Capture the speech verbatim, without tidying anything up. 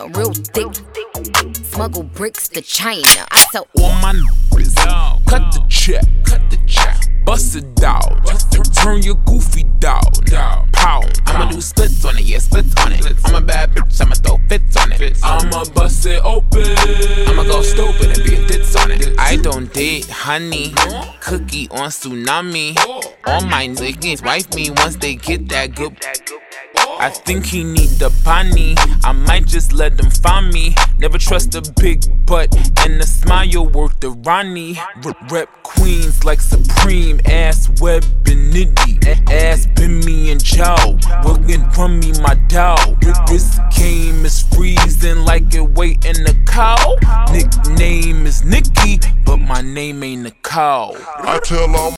real thick. Smuggle bricks to China. I sell all my niggas. Cut the check, cut the check. Bust it down, turn your goofy down. Pound, I'ma do splits on it, yeah, splits on it. I'm a bad bitch, I'ma throw fits on it. I'ma bust it open, I'ma go stupid and be a ditz on it. I don't date honey, cookie on tsunami. All my niggas wife me once they get that good. I think he need the bunny. I might just let him find me. Never trust a big butt and a smile worth the Ronnie. R rep queens like Supreme. Ass web and nitty. Ass been me and Joe. Working from me my dog. This game is freezing like it waiting a cow. Nickname is Nicky, but my name ain't a cow. I tell all